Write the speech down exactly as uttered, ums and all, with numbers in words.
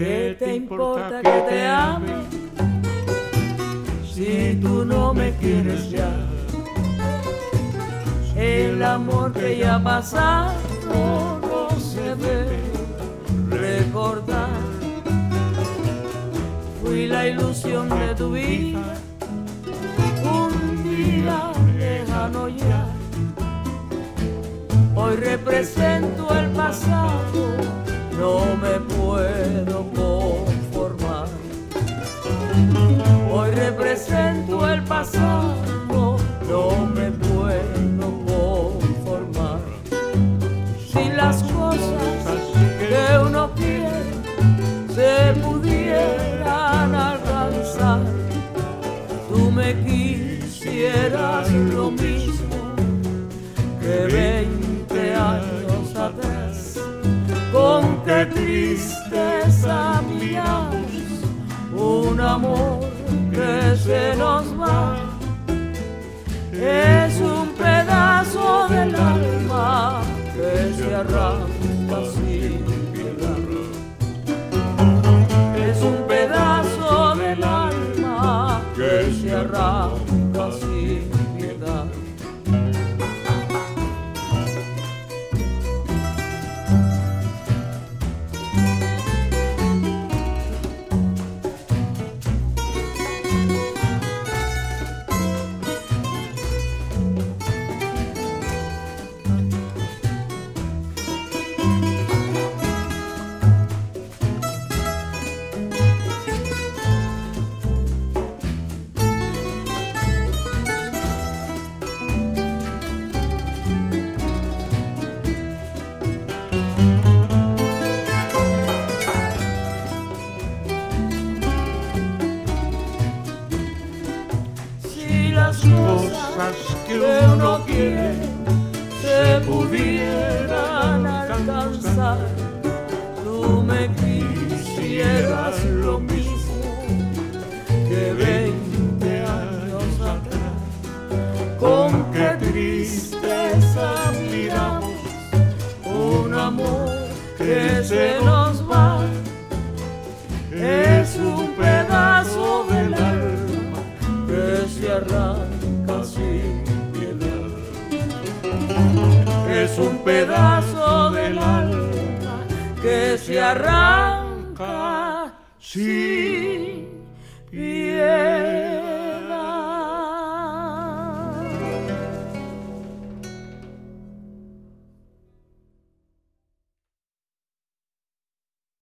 ¿Qué te importa que te ame si tú no me quieres ya? El amor que ya ha pasado no se debe recordar. Fui la ilusión de tu vida, un día lejano ya. Hoy represento el pasado, no me puedo conformar. Hoy represento el pasado, no me puedo conformar. Si las cosas que uno quiere se pudieran alcanzar, tú me quisieras lo mismo que veinte años atrás. Con qué tristeza miramos un amor que se nos va. Es un pedazo del alma que se arranca sin piedad. Es un pedazo del alma que se arranca sin piedad. Las cosas que uno quiere se pudieran alcanzar, tú me quisieras lo mismo que veinte años atrás. Con qué tristeza miramos un amor que se nos va. Es un pedazo del alma que se arranca sin piedad. Es un pedazo del alma que se arranca sin